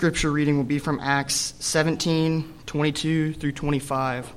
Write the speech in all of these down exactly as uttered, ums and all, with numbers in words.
Scripture reading will be from Acts seventeen, twenty-two through twenty-five.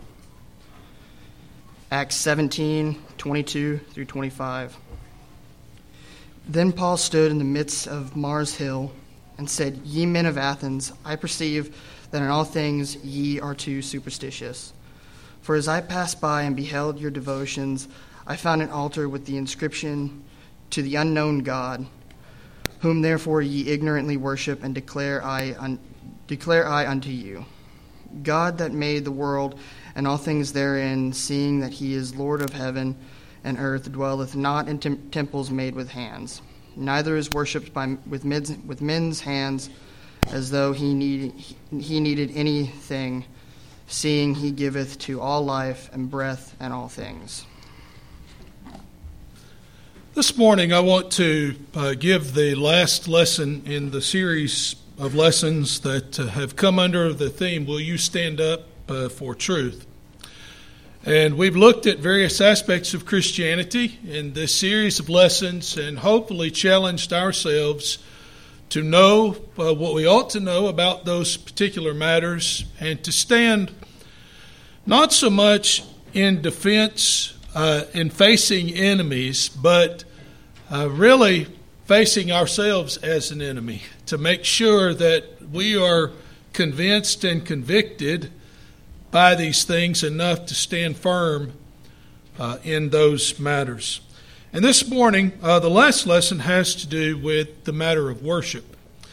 Acts seventeen, twenty-two through twenty-five. Then Paul stood in the midst of Mars Hill and said, Ye men of Athens, I perceive that in all things ye are too superstitious. For as I passed by and beheld your devotions, I found an altar with the inscription, To the unknown God, whom therefore ye ignorantly worship, and declare I, un- declare I unto you. God that made the world and all things therein, seeing that he is Lord of heaven and earth, dwelleth not in tem- temples made with hands, neither is worshipped by with, mid- with men's hands, as though he need, he needed anything, seeing he giveth to all life and breath and all things. This morning I want to uh, give the last lesson in the series of lessons that uh, have come under the theme, Will You Stand Up uh, for Truth? And we've looked at various aspects of Christianity in this series of lessons and hopefully challenged ourselves to know uh, what we ought to know about those particular matters and to stand not so much in defense Uh, in facing enemies, but uh, really facing ourselves as an enemy, to make sure that we are convinced and convicted by these things enough to stand firm uh, in those matters. And this morning, uh, the last lesson has to do with the matter of worship.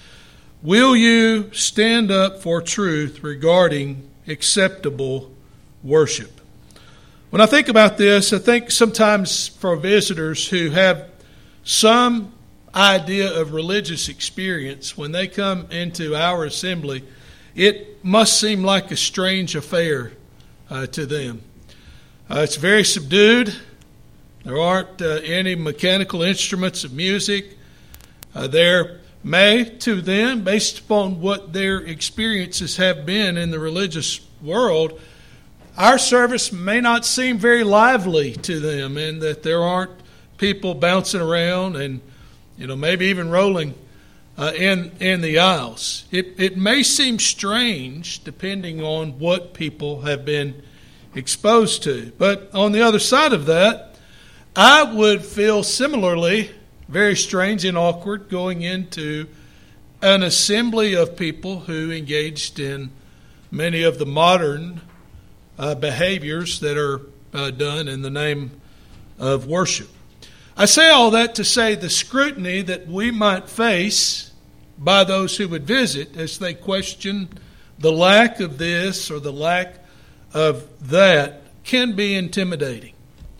Will you stand up for truth regarding acceptable worship? When I think about this, I think sometimes for visitors who have some idea of religious experience, when they come into our assembly, it must seem like a strange affair uh, to them. Uh, it's very subdued. There aren't uh, any mechanical instruments of music. Uh, there may, to them, based upon what their experiences have been in the religious world, our service may not seem very lively to them, and that there aren't people bouncing around and, you know, maybe even rolling uh, in in the aisles. It it may seem strange depending on what people have been exposed to. But on the other side of that, I would feel similarly very strange and awkward going into an assembly of people who engaged in many of the modern Uh, behaviors that are uh, done in the name of worship. I say all that to say the scrutiny that we might face by those who would visit as they question the lack of this or the lack of that can be intimidating.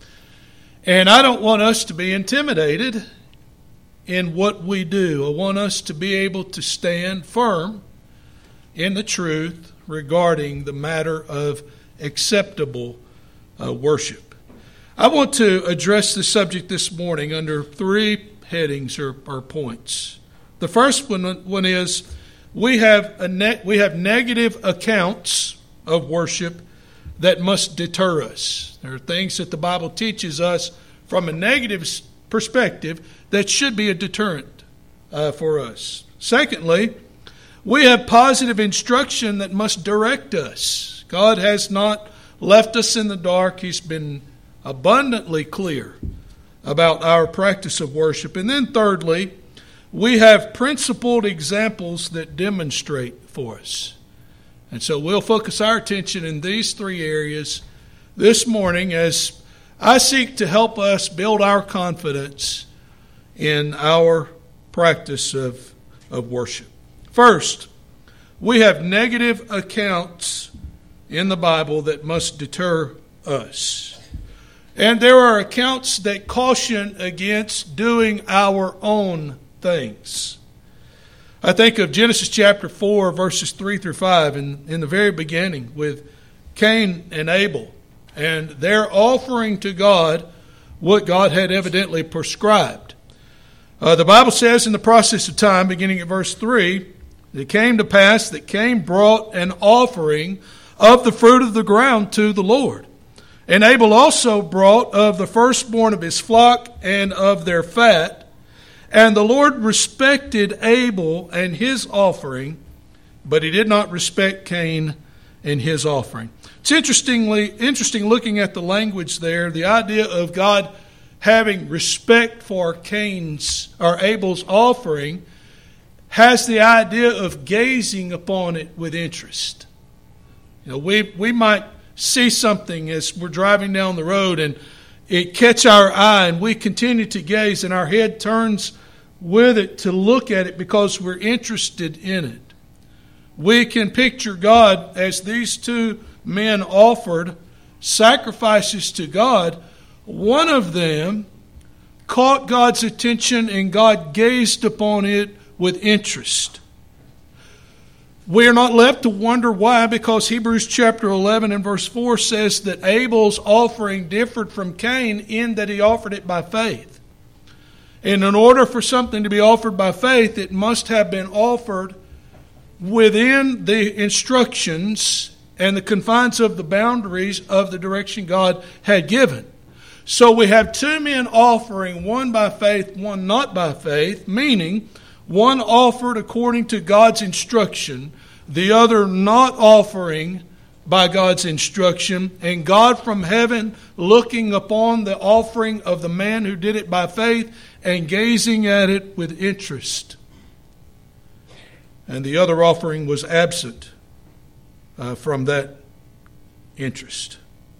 And I don't want us to be intimidated in what we do. I want us to be able to stand firm in the truth regarding the matter of acceptable uh, worship. I want to address this subject this morning under three headings or, or points. The first one, one is we have a ne- we have negative accounts of worship that must deter us. There are things that the Bible teaches us from a negative perspective that should be a deterrent uh, for us. Secondly, we have positive instruction that must direct us. God has not left us in the dark. He's been abundantly clear about our practice of worship. And then thirdly, we have principled examples that demonstrate for us. And so we'll focus our attention in these three areas this morning as I seek to help us build our confidence in our practice of, of worship. First, we have negative accounts in the Bible that must deter us. And there are accounts that caution against doing our own things. I think of Genesis chapter four, verses three through five, in, in the very beginning with Cain and Abel, and their offering to God what God had evidently prescribed. Uh, the Bible says in the process of time, beginning at verse three, it came to pass that Cain brought an offering of the fruit of the ground to the Lord. And Abel also brought of the firstborn of his flock and of their fat. And the Lord respected Abel and his offering, but he did not respect Cain and his offering. It's interestingly interesting looking at the language there, the idea of God having respect for Cain's or Abel's offering has the idea of gazing upon it with interest. You know, we we might see something as we're driving down the road and it catch our eye and we continue to gaze and our head turns with it to look at it because we're interested in it. We can picture God as these two men offered sacrifices to God. One of them caught God's attention and God gazed upon it with interest. We are not left to wonder why, because Hebrews chapter eleven and verse four says that Abel's offering differed from Cain in that he offered it by faith. And in order for something to be offered by faith, it must have been offered within the instructions and the confines of the boundaries of the direction God had given. So we have two men offering, one by faith, one not by faith, meaning one offered according to God's instruction, the other not offering by God's instruction, and God from heaven looking upon the offering of the man who did it by faith and gazing at it with interest. And the other offering was absent uh, from that interest.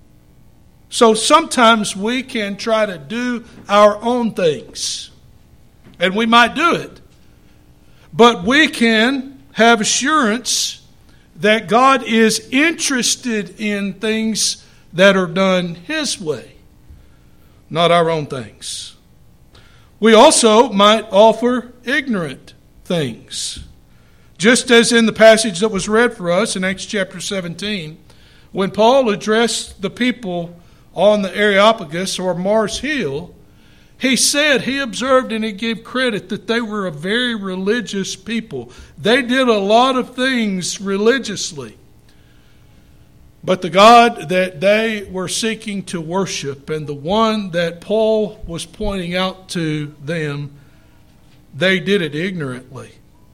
So sometimes we can try to do our own things, and we might do it. But we can have assurance that God is interested in things that are done His way, not our own things. We also might offer ignorant things. Just as in the passage that was read for us in Acts chapter seventeen, when Paul addressed the people on the Areopagus or Mars Hill, he said, he observed and he gave credit that they were a very religious people. They did a lot of things religiously. But the God that they were seeking to worship and the one that Paul was pointing out to them, they did it ignorantly.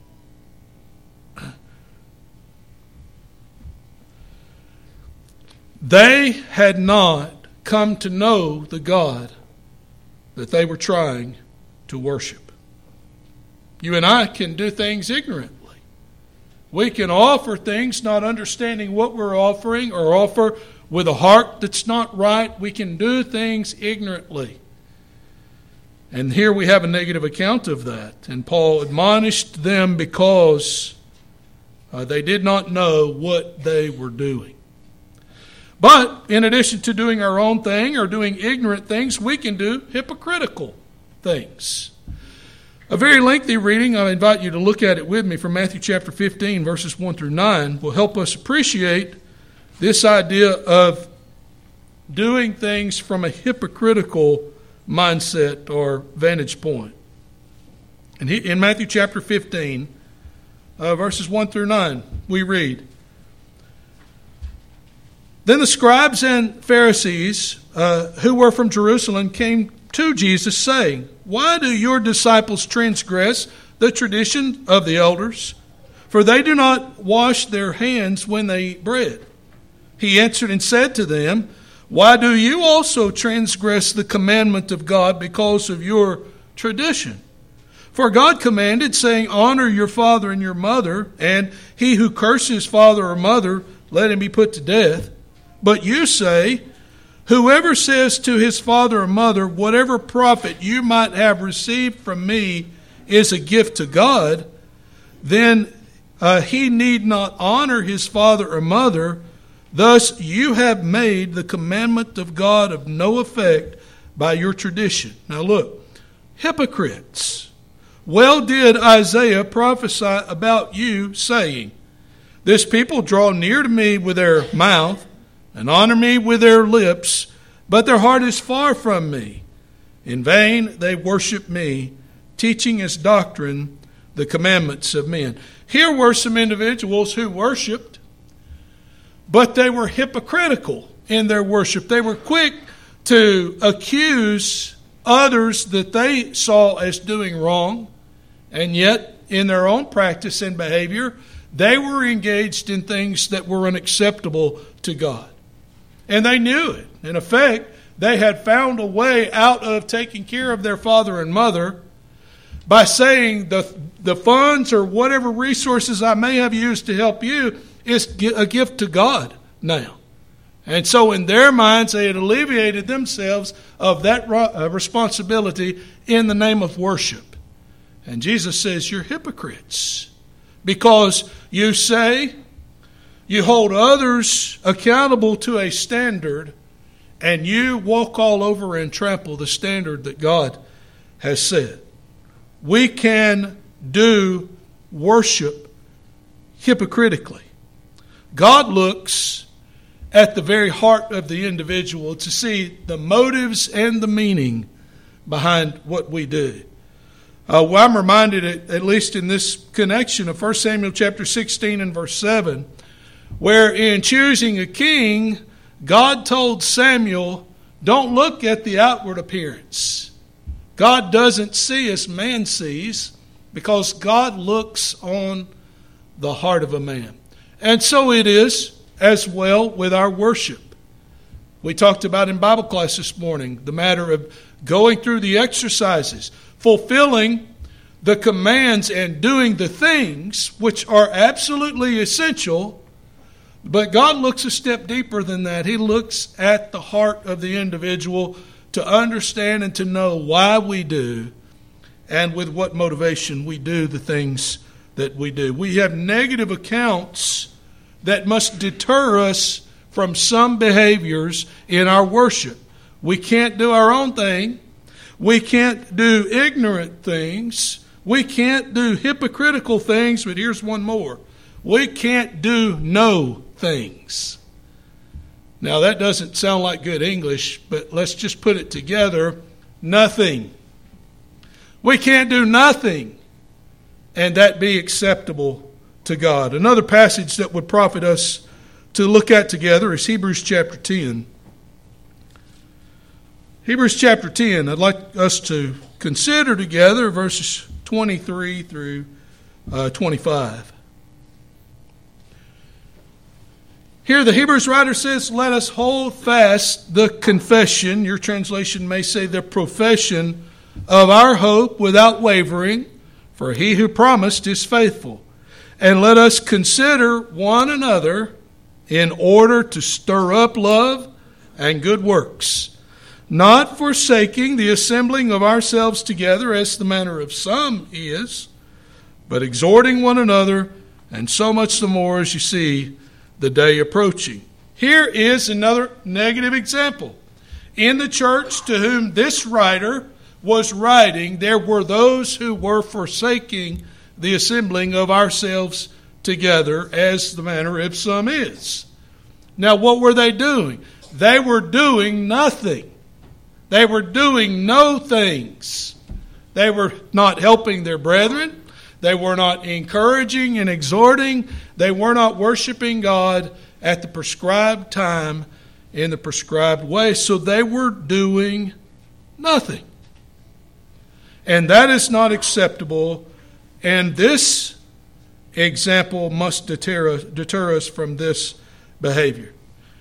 They had not come to know the God that they were trying to worship. You and I can do things ignorantly. We can offer things not understanding what we're offering, or offer with a heart that's not right. We can do things ignorantly. And here we have a negative account of that. And Paul admonished them because uh, they did not know what they were doing. But in addition to doing our own thing or doing ignorant things, we can do hypocritical things. A very lengthy reading, I invite you to look at it with me, from Matthew chapter fifteen, verses one through nine, will help us appreciate this idea of doing things from a hypocritical mindset or vantage point. And in Matthew chapter fifteen, uh, verses one through nine, we read, Then the scribes and Pharisees uh, who were from Jerusalem came to Jesus, saying, Why do your disciples transgress the tradition of the elders? For they do not wash their hands when they eat bread. He answered and said to them, Why do you also transgress the commandment of God because of your tradition? For God commanded, saying, Honor your father and your mother, and he who curses father or mother, let him be put to death. But you say, Whoever says to his father or mother, Whatever profit you might have received from me is a gift to God, then uh, he need not honor his father or mother. Thus you have made the commandment of God of no effect by your tradition. Now look, hypocrites. Well did Isaiah prophesy about you, saying, This people draw near to me with their mouth, and honor me with their lips, but their heart is far from me. In vain they worship me, teaching as doctrine the commandments of men. Here were some individuals who worshiped, but they were hypocritical in their worship. They were quick to accuse others that they saw as doing wrong, and yet in their own practice and behavior, They were engaged in things that were unacceptable to God. And they knew it. In effect, they had found a way out of taking care of their father and mother by saying the, the funds or whatever resources I may have used to help you is a gift to God now. And so in their minds, they had alleviated themselves of that responsibility in the name of worship. And Jesus says, you're hypocrites, because you say you hold others accountable to a standard, and you walk all over and trample the standard that God has set. We can do worship hypocritically. God looks at the very heart of the individual to see the motives and the meaning behind what we do. Uh, well, I'm reminded, at, at least in this connection, of First Samuel chapter sixteen and verse seven, where in choosing a king, God told Samuel, don't look at the outward appearance. God doesn't see as man sees, because God looks on the heart of a man. And so it is as well with our worship. We talked about in Bible class this morning the matter of going through the exercises, fulfilling the commands and doing the things which are absolutely essential. But God looks a step deeper than that. He looks at the heart of the individual to understand and to know why we do and with what motivation we do the things that we do. We have negative accounts that must deter us from some behaviors in our worship. We can't do our own thing. We can't do ignorant things. We can't do hypocritical things, but here's one more. We can't do no things. Now that doesn't sound like good English, but let's just put it together. Nothing. We can't do nothing and that be acceptable to God. Another passage that would profit us to look at together is Hebrews chapter ten. Hebrews chapter ten, I'd like us to consider together verses twenty-three through uh, twenty-five. Here the Hebrews writer says, let us hold fast the confession, your translation may say the profession of our hope without wavering, for he who promised is faithful. And let us consider one another in order to stir up love and good works, not forsaking the assembling of ourselves together as the manner of some is, but exhorting one another, and so much the more as you see the day approaching. Here is another negative example. In the church to whom this writer was writing, there were those who were forsaking the assembling of ourselves together as the manner of some is. Now, what were they doing? They were doing nothing. They were doing no things. They were not helping their brethren. They were not encouraging and exhorting. They were not worshiping God at the prescribed time in the prescribed way. So they were doing nothing. And that is not acceptable. And this example must deter us, deter us from this behavior.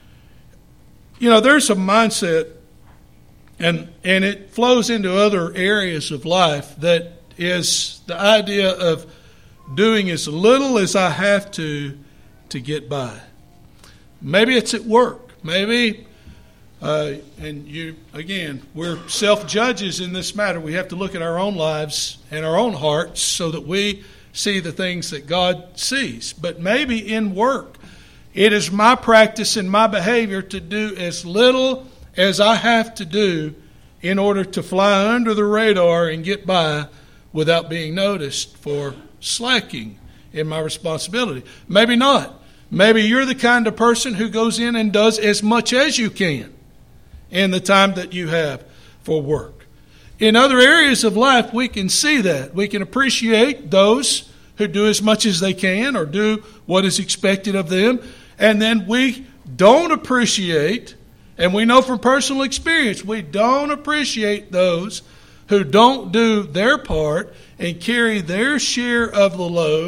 You know, there's a mindset, and, and it flows into other areas of life, that is the idea of doing as little as I have to to get by. Maybe it's at work. Maybe, uh, and you, again, we're self-judges in this matter. We have to look at our own lives and our own hearts so that we see the things that God sees. But maybe in work, it is my practice and my behavior to do as little as I have to do in order to fly under the radar and get by without being noticed for slacking in my responsibility. Maybe not. Maybe you're the kind of person who goes in and does as much as you can in the time that you have for work. In other areas of life, we can see that. We can appreciate those who do as much as they can or do what is expected of them. And then we don't appreciate, and we know from personal experience, we don't appreciate those who don't do their part and carry their share of the load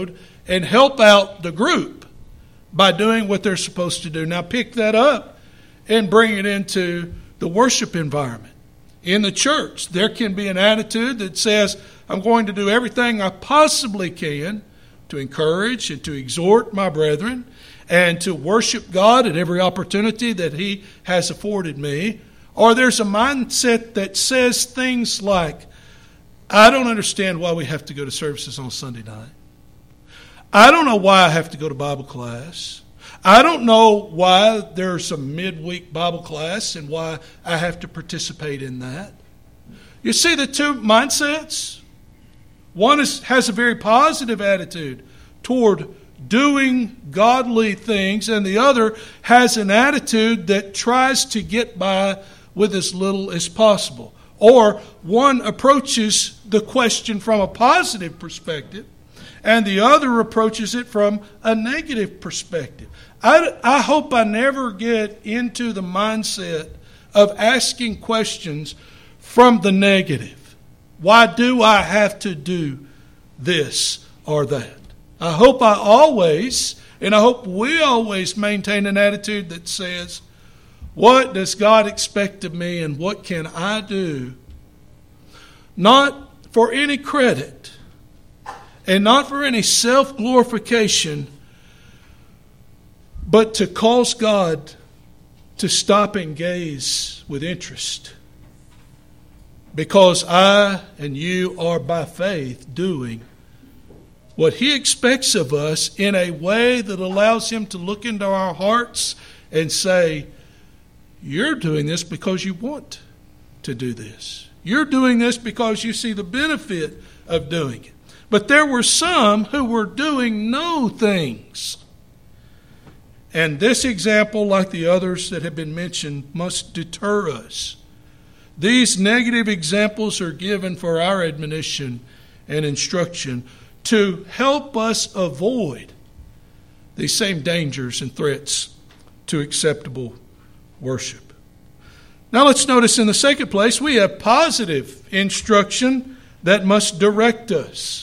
and help out the group by doing what they're supposed to do. Now pick that up and bring it into the worship environment. In the church, there can be an attitude that says, I'm going to do everything I possibly can to encourage and to exhort my brethren and to worship God at every opportunity that He has afforded me. Or there's a mindset that says things like, I don't understand why we have to go to services on Sunday night. I don't know why I have to go to Bible class. I don't know why there's a midweek Bible class and why I have to participate in that. You see the two mindsets? One is, has a very positive attitude toward doing godly things, and the other has an attitude that tries to get by with as little as possible. Or one approaches the question from a positive perspective, and the other approaches it from a negative perspective. I, I hope I never get into the mindset of asking questions from the negative. Why do I have to do this or that? I hope I always, and I hope we always maintain an attitude that says, what does God expect of me and what can I do? Not for any credit and not for any self-glorification, but to cause God to stop and gaze with interest. Because I and you are by faith doing what He expects of us in a way that allows Him to look into our hearts and say, you're doing this because you want to do this. You're doing this because you see the benefit of doing it. But there were some who were doing no things. And this example, like the others that have been mentioned, must deter us. These negative examples are given for our admonition and instruction to help us avoid these same dangers and threats to acceptable worship. Now let's notice in the second place, we have positive instruction that must direct us.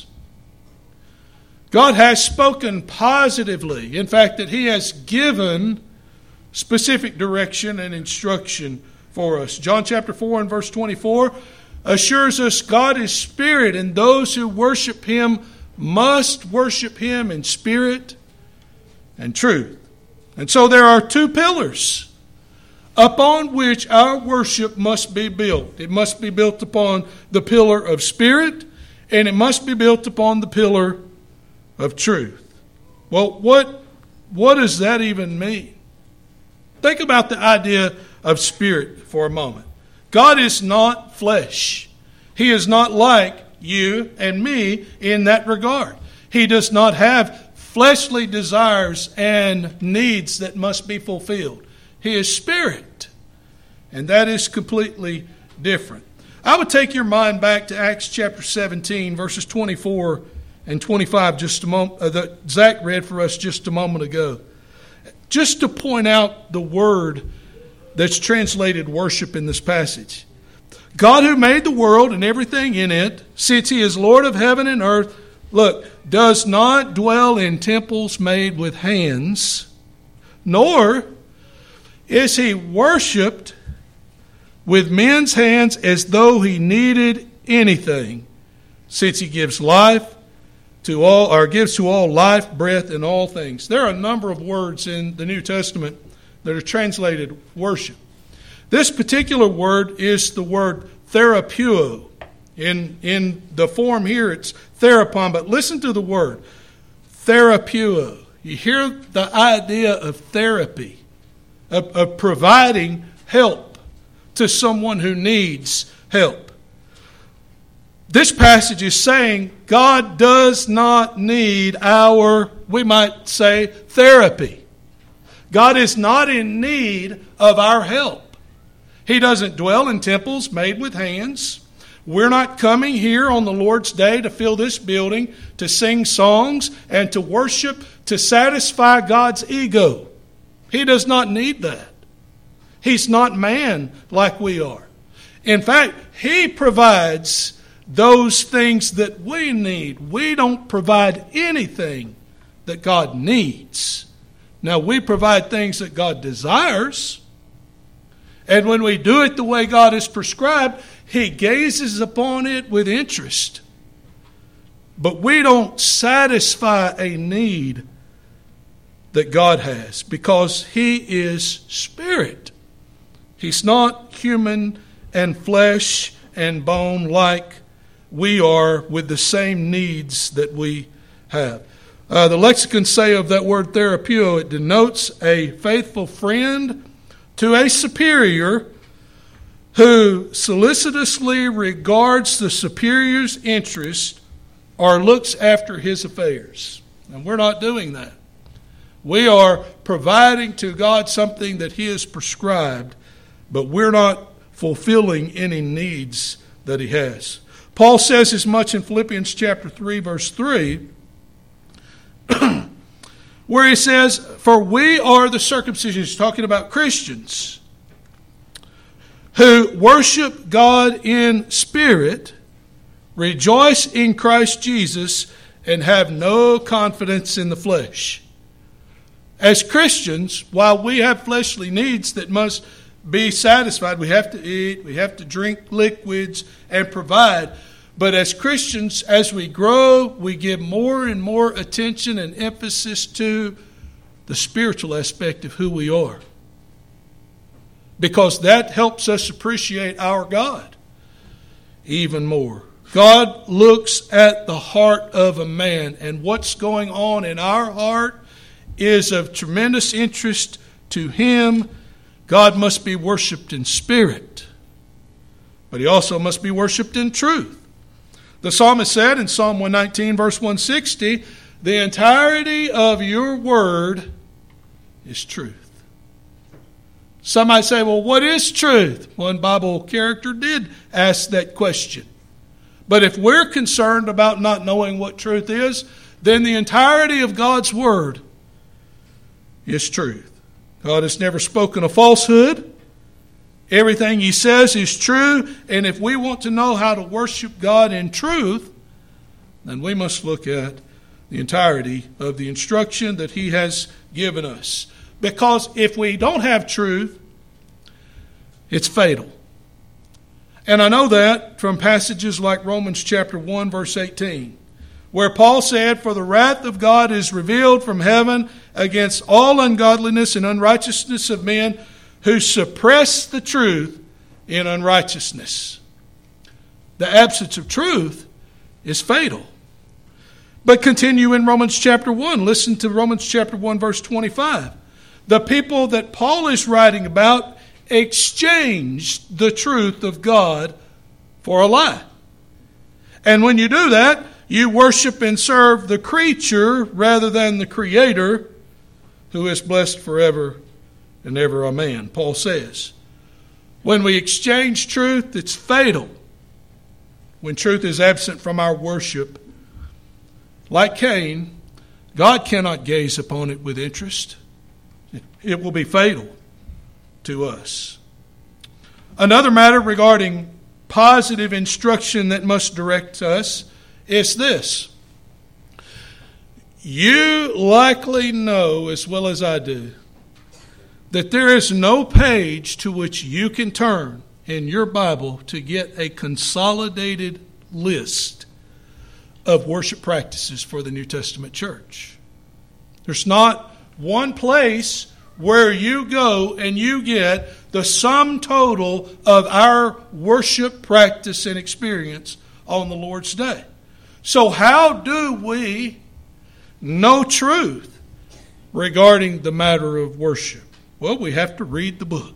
God has spoken positively. In fact, that He has given specific direction and instruction for us. John chapter four and verse twenty-four assures us God is spirit, and those who worship Him must worship Him in spirit and truth. And so there are two pillars upon which our worship must be built. It must be built upon the pillar of spirit, and it must be built upon the pillar of truth. Well, what, what does that even mean? Think about the idea of spirit for a moment. God is not flesh. He is not like you and me in that regard. He does not have fleshly desires and needs that must be fulfilled. He is spirit, and that is completely different. I would take your mind back to Acts chapter seventeen, verses twenty-four and twenty-five, just a moment, uh, that Zach read for us just a moment ago. Just to point out the word that's translated worship in this passage. God who made the world and everything in it, since He is Lord of heaven and earth, look, does not dwell in temples made with hands, nor is He worshipped with men's hands as though He needed anything, since He gives life to all, or gives to all life, breath, and all things. There are a number of words in the New Testament that are translated worship. This particular word is the word therapeuo. In, in the form here, it's therapon, but listen to the word therapeuo. You hear the idea of therapy, of, of providing help to someone who needs help. This passage is saying God does not need our, we might say, therapy. God is not in need of our help. He doesn't dwell in temples made with hands. We're not coming here on the Lord's Day to fill this building, to sing songs, and to worship, to satisfy God's ego. He does not need that. He's not man like we are. In fact, He provides those things that we need. We don't provide anything that God needs. Now, we provide things that God desires. And when we do it the way God has prescribed, He gazes upon it with interest. But we don't satisfy a need that God has, because He is Spirit. He's not human and flesh and bone like we are, with the same needs that we have. Uh, the lexicons say of that word therapeuo, it denotes a faithful friend to a superior who solicitously regards the superior's interest or looks after his affairs. And we're not doing that. We are providing to God something that He has prescribed, but we're not fulfilling any needs that He has. Paul says as much in Philippians chapter three, verse three, where he says, "For we are the circumcision," he's talking about Christians, "who worship God in spirit, rejoice in Christ Jesus, and have no confidence in the flesh." As Christians, while we have fleshly needs that must be satisfied, we have to eat, we have to drink liquids and provide. But as Christians, as we grow, we give more and more attention and emphasis to the spiritual aspect of who we are, because that helps us appreciate our God even more. God looks at the heart of a man, and what's going on in our heart is of tremendous interest to Him. God must be worshiped in spirit, but He also must be worshiped in truth. The psalmist said in Psalm one nineteen, verse one sixty, "The entirety of your word is truth." Some might say, well, what is truth? One Bible character did ask that question. But if we're concerned about not knowing what truth is, then the entirety of God's word is truth. God has never spoken a falsehood. Everything He says is true. And if we want to know how to worship God in truth, then we must look at the entirety of the instruction that He has given us. Because if we don't have truth, it's fatal. And I know that from passages like Romans chapter one, verse eighteen, where Paul said, "For the wrath of God is revealed from heaven against all ungodliness and unrighteousness of men who suppress the truth in unrighteousness." The absence of truth is fatal. But continue in Romans chapter one. Listen to Romans chapter one, verse twenty-five. The people that Paul is writing about exchanged the truth of God for a lie. And when you do that, you worship and serve the creature rather than the Creator, who is blessed forever and ever. Amen. Paul says, when we exchange truth, it's fatal. When truth is absent from our worship, like Cain, God cannot gaze upon it with interest. It will be fatal to us. Another matter regarding positive instruction that must direct us is this. You likely know as well as I do that there is no page to which you can turn in your Bible to get a consolidated list of worship practices for the New Testament church. There's not one place where you go and you get the sum total of our worship practice and experience on the Lord's Day. So how do we know truth regarding the matter of worship? Well, we have to read the book.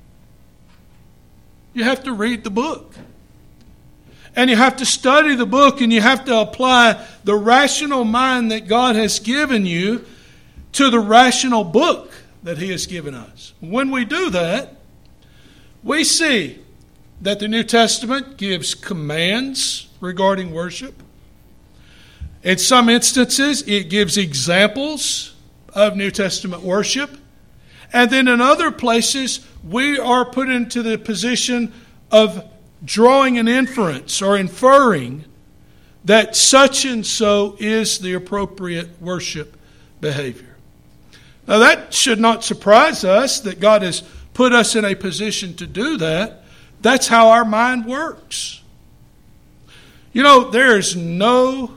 You have to read the book. And you have to study the book, and you have to apply the rational mind that God has given you to the rational book that He has given us. When we do that, we see that the New Testament gives commands regarding worship. In some instances, it gives examples of New Testament worship. And then in other places, we are put into the position of drawing an inference or inferring that such and so is the appropriate worship behavior. Now that should not surprise us that God has put us in a position to do that. That's how our mind works. You know, there is no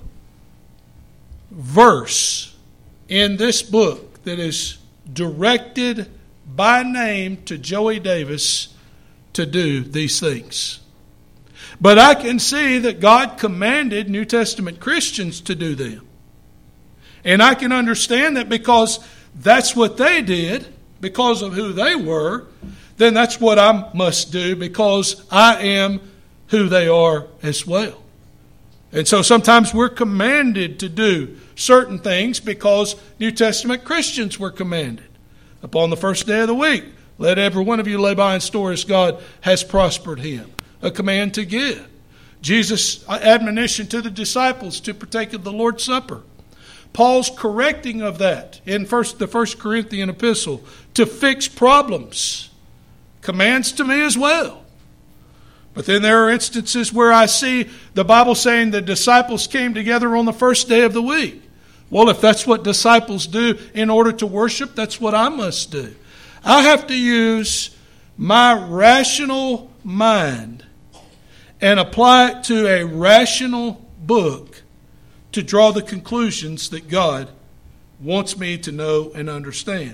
verse in this book that is directed by name to Joey Davis to do these things. But I can see that God commanded New Testament Christians to do them. And I can understand that because that's what they did, because of who they were, then that's what I must do because I am who they are as well. And so sometimes we're commanded to do certain things because New Testament Christians were commanded. Upon the first day of the week, let every one of you lay by and store as God has prospered him. A command to give. Jesus' admonition to the disciples to partake of the Lord's Supper. Paul's correcting of that in first, the First Corinthian epistle to fix problems. Commands to me as well. But then there are instances where I see the Bible saying the disciples came together on the first day of the week. Well, if that's what disciples do in order to worship, that's what I must do. I have to use my rational mind and apply it to a rational book to draw the conclusions that God wants me to know and understand.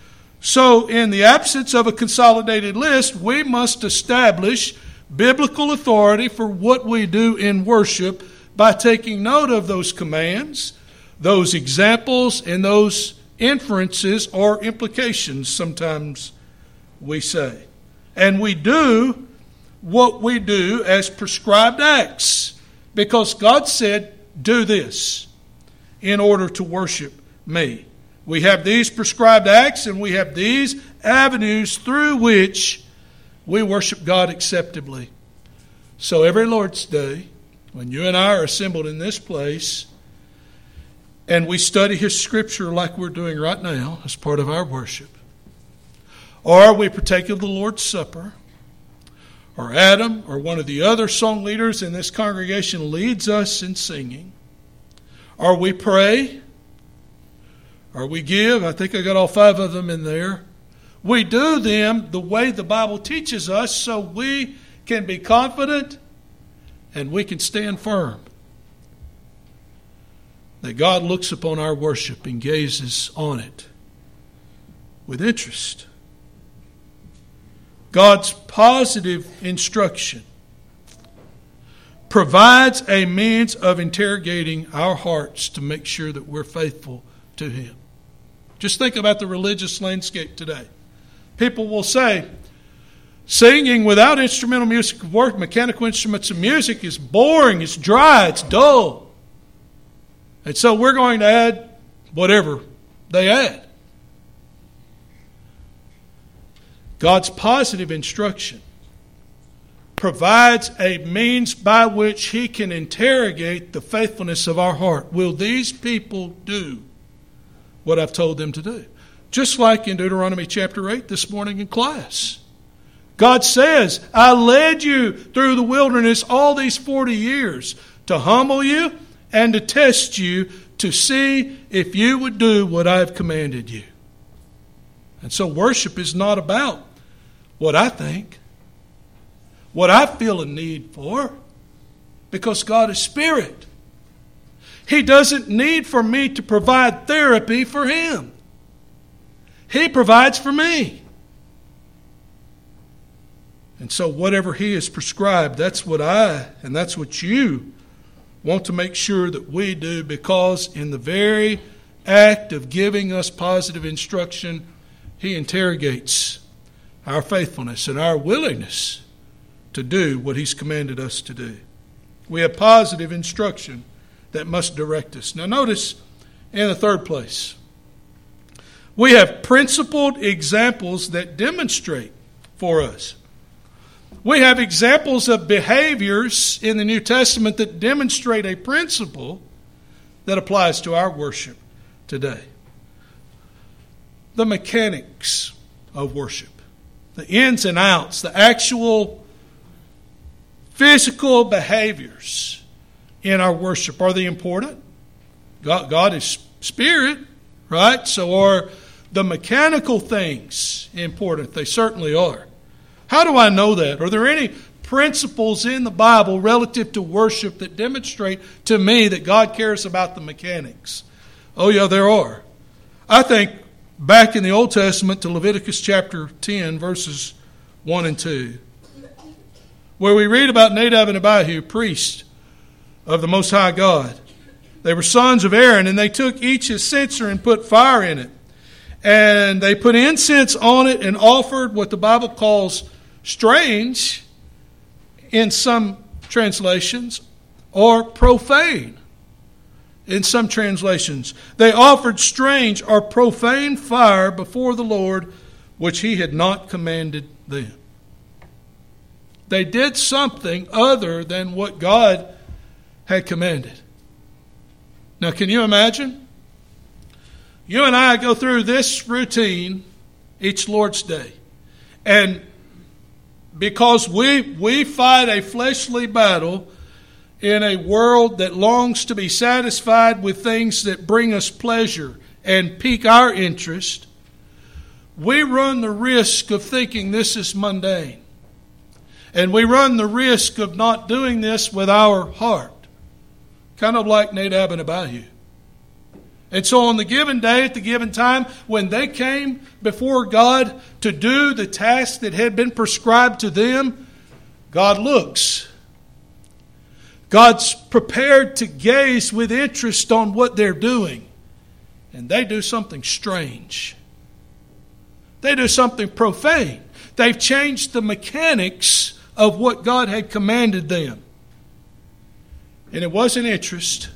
So, in the absence of a consolidated list, we must establish biblical authority for what we do in worship by taking note of those commands, those examples, and those inferences or implications, sometimes we say. And we do what we do as prescribed acts, because God said, do this in order to worship me. We have these prescribed acts and we have these avenues through which we worship God acceptably. So every Lord's Day, when you and I are assembled in this place and we study His Scripture like we're doing right now as part of our worship, or we partake of the Lord's Supper, or Adam or one of the other song leaders in this congregation leads us in singing, or we pray, or we give, I think I got all five of them in there. We do them the way the Bible teaches us so we can be confident and we can stand firm that God looks upon our worship and gazes on it with interest. God's positive instruction provides a means of interrogating our hearts to make sure that we're faithful to Him. Just think about the religious landscape today. People will say, singing without instrumental music of work, mechanical instruments of music is boring, it's dry, it's dull. And so we're going to add whatever they add. God's positive instruction provides a means by which He can interrogate the faithfulness of our heart. Will these people do what I've told them to do? Just like in Deuteronomy chapter eight this morning in class. God says, I led you through the wilderness all these forty years to humble you and to test you to see if you would do what I have commanded you. And so worship is not about what I think, what I feel a need for, because God is Spirit. He doesn't need for me to provide therapy for Him. He provides for me. And so whatever He has prescribed, that's what I and that's what you want to make sure that we do, because in the very act of giving us positive instruction, He interrogates our faithfulness and our willingness to do what He's commanded us to do. We have positive instruction that must direct us. Now notice in the third place, we have principled examples that demonstrate for us. We have examples of behaviors in the New Testament that demonstrate a principle that applies to our worship today. The mechanics of worship, the ins and outs, the actual physical behaviors in our worship. Are they important? God, God is Spirit. right? So are the mechanical things important? They certainly are. How do I know that? Are there any principles in the Bible relative to worship that demonstrate to me that God cares about the mechanics? Oh yeah, there are. I think back in the Old Testament to Leviticus chapter ten, verses one and two, where we read about Nadab and Abihu, priests of the Most High God. They were sons of Aaron, and they took each his censer and put fire in it. And they put incense on it and offered what the Bible calls strange in some translations, or profane in some translations. They offered strange or profane fire before the Lord, which he had not commanded them. They did something other than what God had commanded. Now, can you imagine? You and I go through this routine each Lord's Day. And because we, we fight a fleshly battle in a world that longs to be satisfied with things that bring us pleasure and pique our interest, we run the risk of thinking this is mundane. And we run the risk of not doing this with our heart. Kind of like Nadab and Abihu. And so on the given day, at the given time, when they came before God to do the task that had been prescribed to them, God looks. God's prepared to gaze with interest on what they're doing. And they do something strange. They do something profane. They've changed the mechanics of what God had commanded them. And it wasn't interest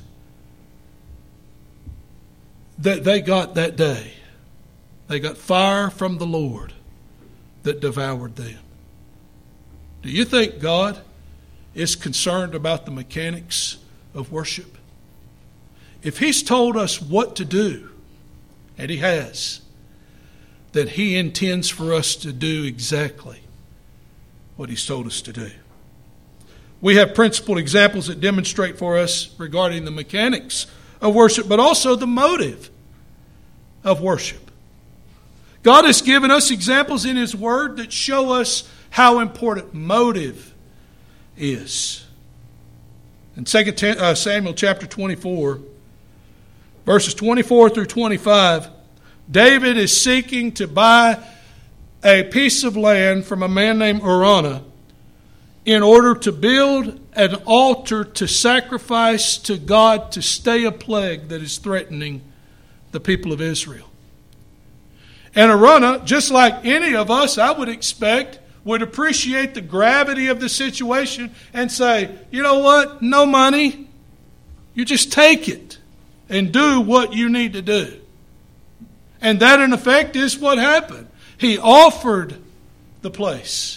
that they got that day. They got fire from the Lord that devoured them. Do you think God is concerned about the mechanics of worship? If He's told us what to do, and He has, then He intends for us to do exactly what He's told us to do. We have principled examples that demonstrate for us regarding the mechanics of worship, but also the motive of worship. God has given us examples in His Word that show us how important motive is. In Second Samuel chapter twenty-four, verses twenty-four through twenty-five, David is seeking to buy a piece of land from a man named Araunah in order to build an altar to sacrifice to God to stay a plague that is threatening the people of Israel. And Araunah, just like any of us, I would expect, would appreciate the gravity of the situation and say, you know what, no money, you just take it and do what you need to do. And that, in effect, is what happened. He offered the place.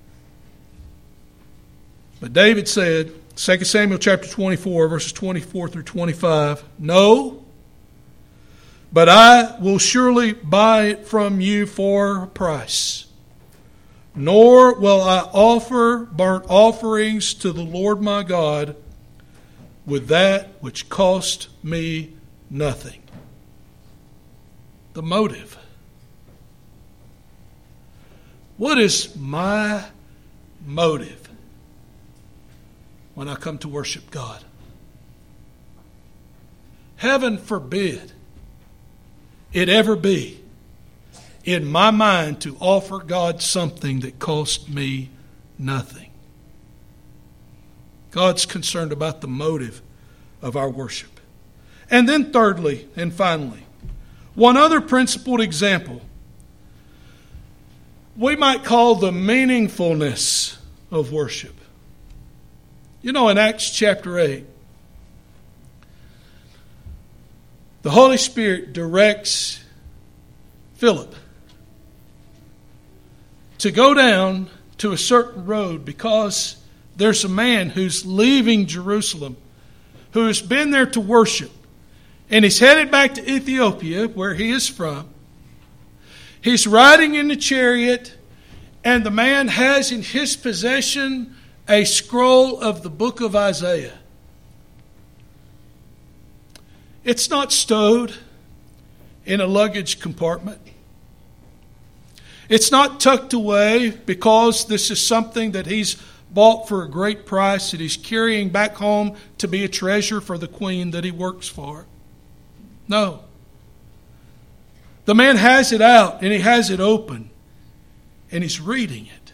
But David said, Second Samuel chapter twenty-four, verses twenty-four through twenty-five, "No, but I will surely buy it from you for a price. Nor will I offer burnt offerings to the Lord my God with that which cost me nothing." The motive. What is my motive when I come to worship God? Heaven forbid it ever be in my mind to offer God something that cost me nothing. God's concerned about the motive of our worship. And then thirdly and finally, one other principled example we might call the meaningfulness of worship. You know, in Acts chapter eight, the Holy Spirit directs Philip to go down to a certain road because there's a man who's leaving Jerusalem who has been there to worship. And he's headed back to Ethiopia, where he is from. He's riding in the chariot, and the man has in his possession a scroll of the book of Isaiah. It's not stowed in a luggage compartment. It's not tucked away because this is something that he's bought for a great price that he's carrying back home to be a treasure for the queen that he works for. No. The man has it out and he has it open and he's reading it.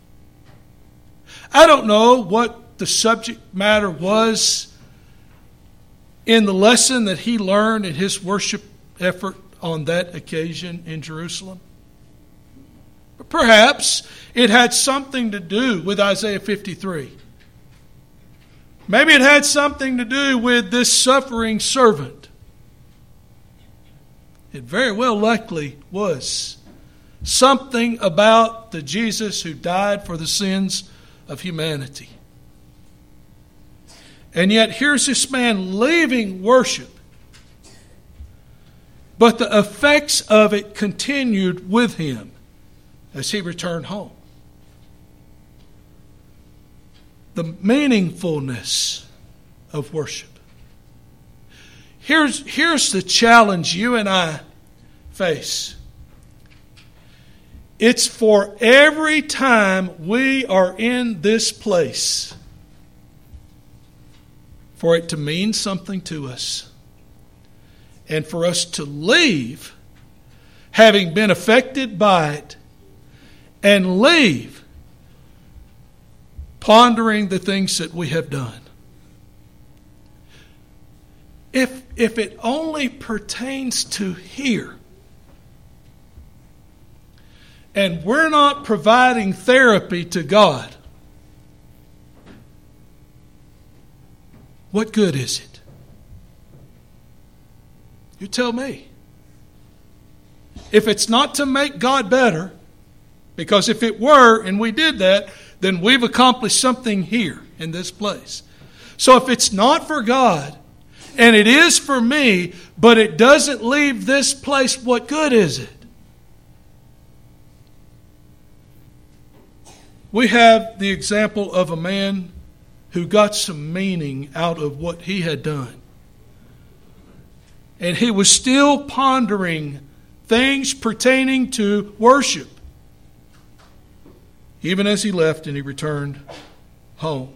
I don't know what the subject matter was in the lesson that he learned in his worship effort on that occasion in Jerusalem. But perhaps it had something to do with Isaiah fifty-three. Maybe it had something to do with this suffering servant. It very well likely was something about the Jesus who died for the sins of humanity. And yet here's this man leaving worship. But the effects of it continued with him as he returned home. The meaningfulness of worship. Here's, here's the challenge you and I face. It's for every time we are in this place for it to mean something to us. And for us to leave having been affected by it and leave pondering the things that we have done. If, if it only pertains to here, and we're not providing therapy to God, what good is it? You tell me. If it's not to make God better, because if it were and we did that, then we've accomplished something here in this place. So if it's not for God, and it is for me, but it doesn't leave this place, what good is it? We have the example of a man who got some meaning out of what he had done. And he was still pondering things pertaining to worship, even as he left and he returned home.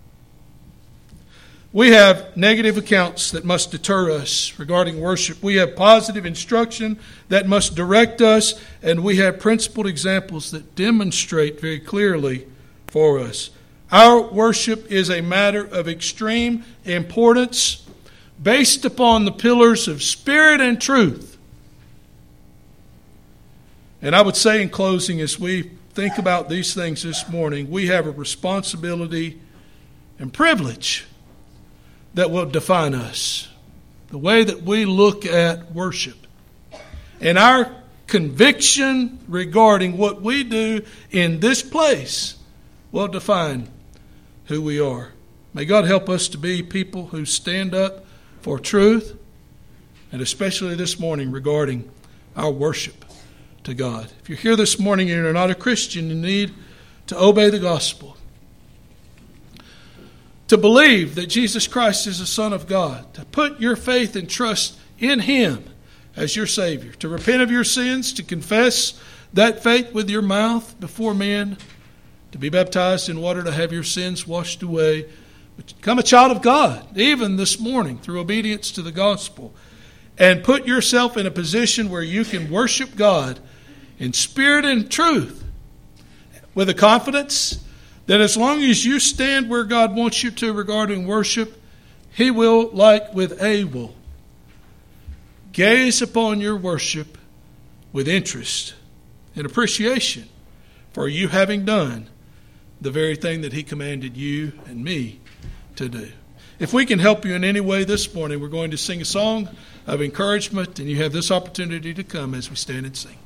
We have negative accounts that must deter us regarding worship. We have positive instruction that must direct us, and we have principled examples that demonstrate very clearly for us. Our worship is a matter of extreme importance based upon the pillars of spirit and truth. And I would say in closing, as we think about these things this morning, we have a responsibility and privilege that will define us. The way that we look at worship. And our conviction regarding what we do in this place will define who we are. May God help us to be people who stand up for truth, and especially this morning regarding our worship to God. If you're here this morning and you're not a Christian, you need to obey the gospel. To believe that Jesus Christ is the Son of God. To put your faith and trust in Him as your Savior. To repent of your sins. To confess that faith with your mouth before men. To be baptized in water to have your sins washed away. But to become a child of God, even this morning, through obedience to the gospel. And put yourself in a position where you can worship God in spirit and truth. With a confidence that as long as you stand where God wants you to regarding worship, He will, like with Abel, gaze upon your worship with interest and appreciation for you having done the very thing that He commanded you and me to do. If we can help you in any way this morning, we're going to sing a song of encouragement, and you have this opportunity to come as we stand and sing.